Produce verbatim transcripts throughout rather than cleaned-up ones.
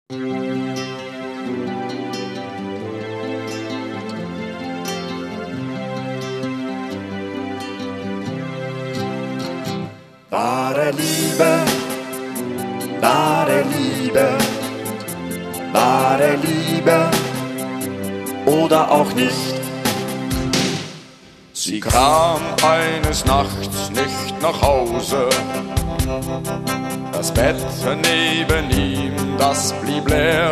Wahre Liebe, wahre Liebe, wahre Liebe oder auch nicht. Sie kam eines Nachts nicht nach Hause. Das Bett neben ihm, das blieb leer.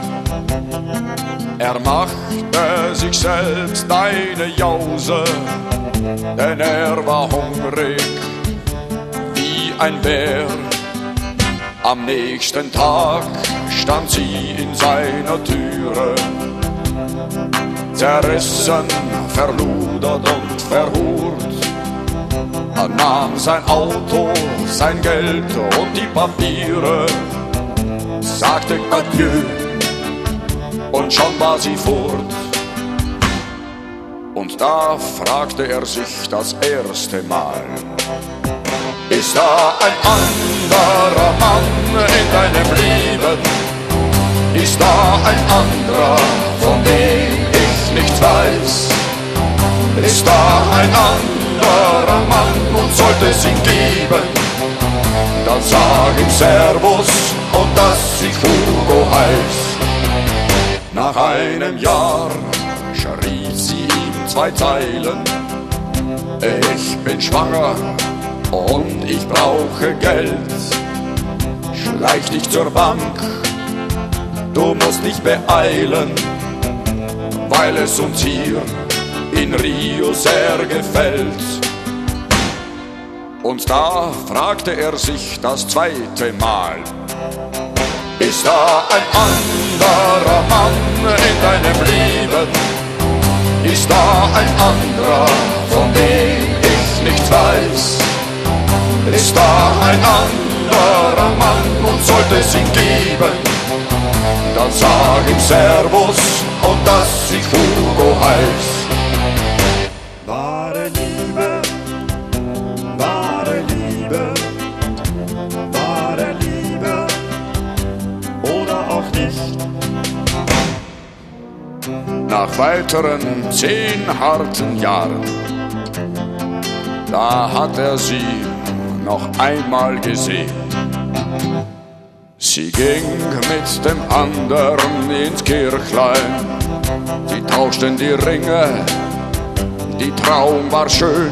Er machte sich selbst eine Jause, denn er war hungrig wie ein Bär. Am nächsten Tag stand sie in seiner Türe, zerrissen, verludert und verhurt. Er nahm sein Auto, sein Geld und die Papiere, sagte Adieu und schon war sie fort. Und da fragte er sich das erste Mal: Ist da ein anderer Mann in deinem Leben? Ist da ein anderer, von dem ich nichts weiß? Ist da ein anderer Mann und sollte es ihn geben, dann sag ihm Servus und dass ich Hugo heiß. Nach einem Jahr schrieb sie ihm zwei Zeilen: Ich bin schwanger und ich brauche Geld. Schleich dich zur Bank, du musst dich beeilen, weil es uns hier in Rio sehr gefällt. Und da fragte er sich das zweite Mal: Ist da ein anderer Mann in deinem Leben? Ist da ein anderer, von dem ich nichts weiß? Ist da ein anderer Mann und sollte es ihn geben, dann sag ihm Servus und dass ich Hugo heiß. Wahre Liebe, wahre Liebe, wahre Liebe oder auch nicht. Nach weiteren zehn harten Jahren, da hat er sie noch einmal gesehen. Sie ging mit dem anderen ins Kirchlein, sie tauschten die Ringe, die Traum war schön.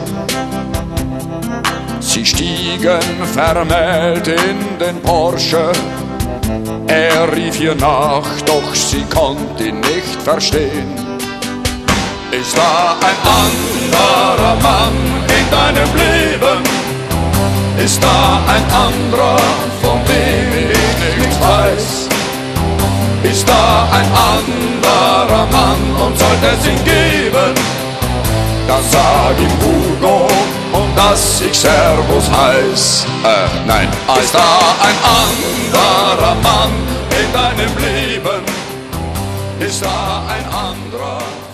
Sie stiegen vermählt in den Porsche, er rief ihr nach, doch sie konnte ihn nicht verstehen. Ist da ein anderer Mann in deinem Leben? Ist da ein anderer, von dem ich nichts weiß? Ist da ein anderer Mann und sollte es ihn geben, dann sag ihm Hugo und dass ich Servus heiß. Äh, nein. Ist da ein anderer Mann in deinem Leben? Ist da ein anderer?